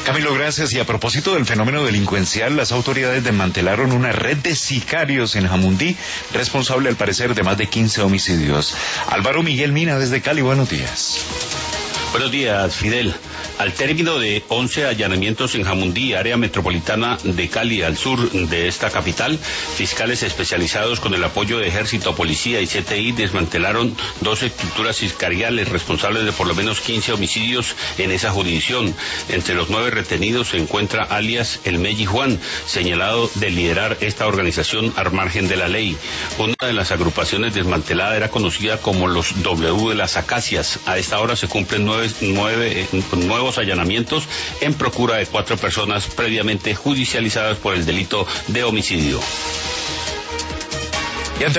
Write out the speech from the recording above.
Camilo, gracias. Y a propósito del fenómeno delincuencial, las autoridades desmantelaron una red de sicarios en Jamundí, responsable al parecer de más de 15 homicidios. Álvaro Miguel Mina desde Cali, buenos días. Buenos días, Fidel. Al término de 11 allanamientos en Jamundí, área metropolitana de Cali, al sur de esta capital, fiscales especializados con el apoyo de Ejército, Policía y CTI desmantelaron 2 estructuras sicariales responsables de por lo menos 15 homicidios en esa jurisdicción. Entre los 9 retenidos se encuentra alias El Melli Juan, señalado de liderar esta organización al margen de la ley. Una de las agrupaciones desmantelada era conocida como los W de las Acacias. A esta hora se cumplen nuevos allanamientos en procura de 4 personas previamente judicializadas por el delito de homicidio.